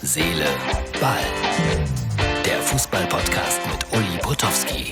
Seele, Ball. Der Fußball-Podcast mit Uli Potowski.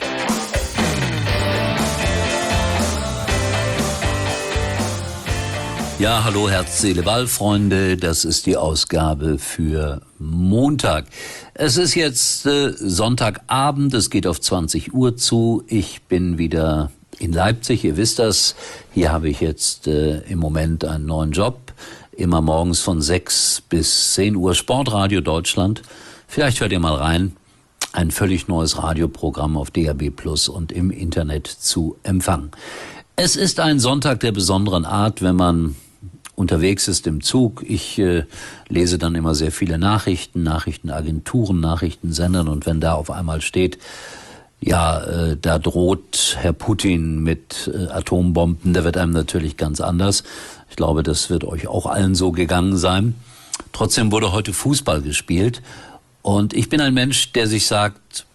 Ja, hallo Herz, Seele, Ball, Freunde. Das ist die Ausgabe für Montag. Es ist jetzt Sonntagabend, es geht auf 20 Uhr zu. Ich bin wieder in Leipzig, ihr wisst das. Hier habe ich jetzt im Moment einen neuen Job. Immer morgens von 6 bis 10 Uhr Sportradio Deutschland. Vielleicht hört ihr mal rein. Ein völlig neues Radioprogramm auf DAB+ und im Internet zu empfangen. Es ist ein Sonntag der besonderen Art, wenn man unterwegs ist im Zug. Ich lese dann immer sehr viele Nachrichtenagenturen, Nachrichtensendern, und wenn da auf einmal steht, ja, da droht Herr Putin mit Atombomben, da wird einem natürlich ganz anders. Ich glaube, das wird euch auch allen so gegangen sein. Trotzdem wurde heute Fußball gespielt und ich bin ein Mensch, der sich sagt,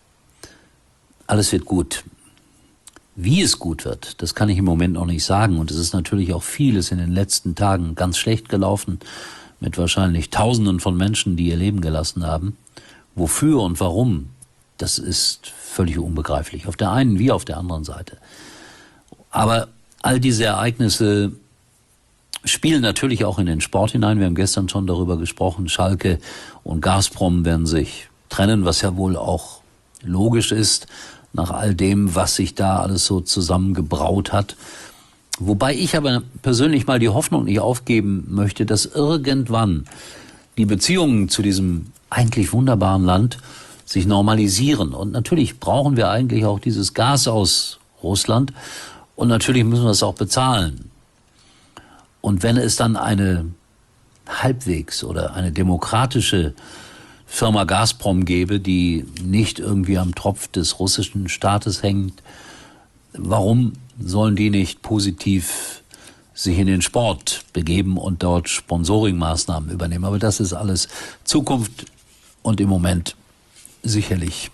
alles wird gut. Wie es gut wird, das kann ich im Moment noch nicht sagen. Und es ist natürlich auch vieles in den letzten Tagen ganz schlecht gelaufen, mit wahrscheinlich Tausenden von Menschen, die ihr Leben gelassen haben. Wofür und warum, das ist völlig unbegreiflich, auf der einen wie auf der anderen Seite. Aber all diese Ereignisse spielen natürlich auch in den Sport hinein. Wir haben gestern schon darüber gesprochen, Schalke und Gazprom werden sich trennen, was ja wohl auch logisch ist, nach all dem, was sich da alles so zusammengebraut hat. Wobei ich aber persönlich mal die Hoffnung nicht aufgeben möchte, dass irgendwann die Beziehungen zu diesem eigentlich wunderbaren Land sich normalisieren. Und natürlich brauchen wir eigentlich auch dieses Gas aus Russland. Und natürlich müssen wir es auch bezahlen. Und wenn es dann eine halbwegs oder eine demokratische Firma Gazprom gäbe, die nicht irgendwie am Tropf des russischen Staates hängt, warum sollen die nicht positiv sich in den Sport begeben und dort Sponsoringmaßnahmen übernehmen? Aber das ist alles Zukunft und im Moment sicherlich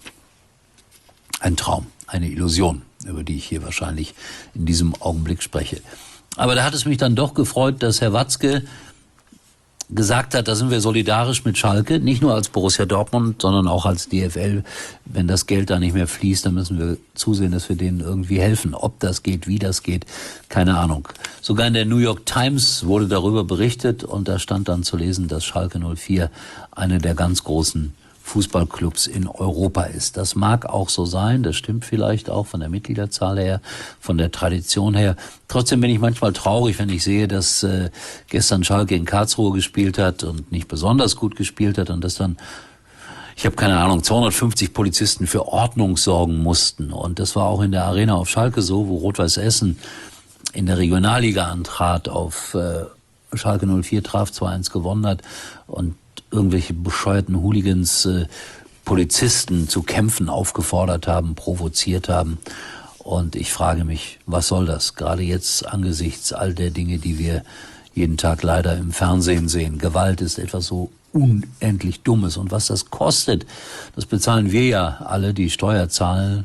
ein Traum, eine Illusion, über die ich hier wahrscheinlich in diesem Augenblick spreche. Aber da hat es mich dann doch gefreut, dass Herr Watzke gesagt hat, da sind wir solidarisch mit Schalke, nicht nur als Borussia Dortmund, sondern auch als DFL. Wenn das Geld da nicht mehr fließt, dann müssen wir zusehen, dass wir denen irgendwie helfen. Ob das geht, wie das geht, keine Ahnung. Sogar in der New York Times wurde darüber berichtet und da stand dann zu lesen, dass Schalke 04 eine der ganz großen Fußballclubs in Europa ist. Das mag auch so sein, das stimmt vielleicht auch von der Mitgliederzahl her, von der Tradition her. Trotzdem bin ich manchmal traurig, wenn ich sehe, dass gestern Schalke in Karlsruhe gespielt hat und nicht besonders gut gespielt hat und dass dann, ich habe keine Ahnung, 250 Polizisten für Ordnung sorgen mussten. Und das war auch in der Arena auf Schalke so, wo Rot-Weiß Essen in der Regionalliga antrat, auf Schalke 04 traf, 2-1 gewonnen hat und irgendwelche bescheuerten Hooligans Polizisten zu kämpfen aufgefordert haben, provoziert haben. Und ich frage mich, was soll das? Gerade jetzt angesichts all der Dinge, die wir jeden Tag leider im Fernsehen sehen. Gewalt ist etwas so unendlich Dummes. Und was das kostet, das bezahlen wir ja alle, die Steuerzahler,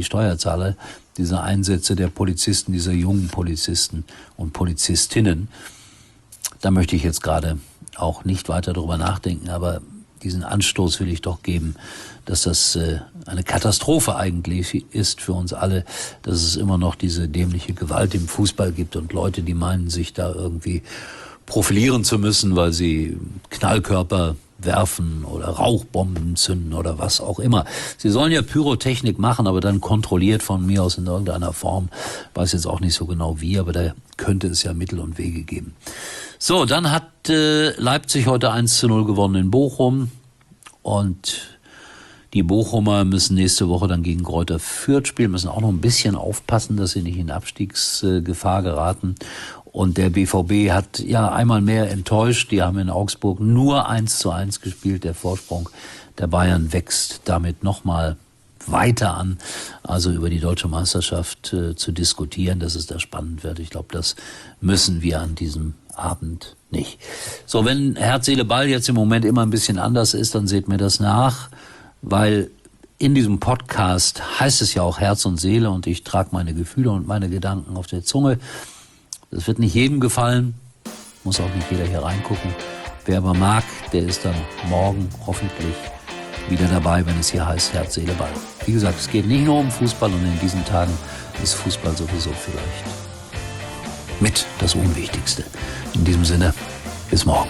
diese Einsätze der Polizisten, dieser jungen Polizisten und Polizistinnen. Da möchte ich jetzt gerade auch nicht weiter darüber nachdenken, aber diesen Anstoß will ich doch geben, dass das eine Katastrophe eigentlich ist für uns alle, dass es immer noch diese dämliche Gewalt im Fußball gibt und Leute, die meinen, sich da irgendwie profilieren zu müssen, weil sie Knallkörper werfen oder Rauchbomben zünden oder was auch immer. Sie sollen ja Pyrotechnik machen, aber dann kontrolliert von mir aus in irgendeiner Form. Weiß jetzt auch nicht so genau wie, aber da könnte es ja Mittel und Wege geben. So, dann hat Leipzig heute 1-0 gewonnen in Bochum und die Bochumer müssen nächste Woche dann gegen Greuther Fürth spielen, müssen auch noch ein bisschen aufpassen, dass sie nicht in Abstiegsgefahr geraten. Und der BVB hat ja einmal mehr enttäuscht. Die haben in Augsburg nur 1-1 gespielt. Der Vorsprung der Bayern wächst damit nochmal weiter an. Also über die deutsche Meisterschaft zu diskutieren, dass es da spannend wird. Ich glaube, das müssen wir an diesem Abend nicht. So, wenn Herz, Seele, Ball jetzt im Moment immer ein bisschen anders ist, dann seht mir das nach, weil in diesem Podcast heißt es ja auch Herz und Seele und ich trage meine Gefühle und meine Gedanken auf der Zunge. Das wird nicht jedem gefallen, muss auch nicht jeder hier reingucken. Wer aber mag, der ist dann morgen hoffentlich wieder dabei, wenn es hier heißt Herz, Seele, Ball. Wie gesagt, es geht nicht nur um Fußball und in diesen Tagen ist Fußball sowieso vielleicht mit das Unwichtigste. In diesem Sinne, bis morgen.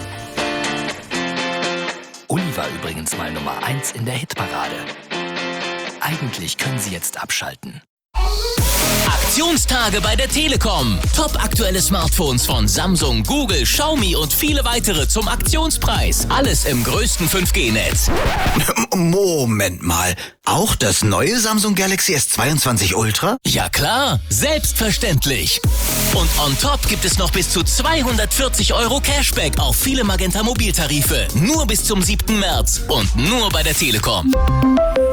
Uli war übrigens mal Nummer 1 in der Hitparade. Eigentlich können Sie jetzt abschalten. Aktionstage bei der Telekom. Top aktuelle Smartphones von Samsung, Google, Xiaomi und viele weitere zum Aktionspreis. Alles im größten 5G-Netz. Moment mal. Auch das neue Samsung Galaxy S22 Ultra? Ja klar, selbstverständlich. Und on top gibt es noch bis zu 240 € Cashback auf viele Magenta Mobiltarife. Nur bis zum 7. März und nur bei der Telekom.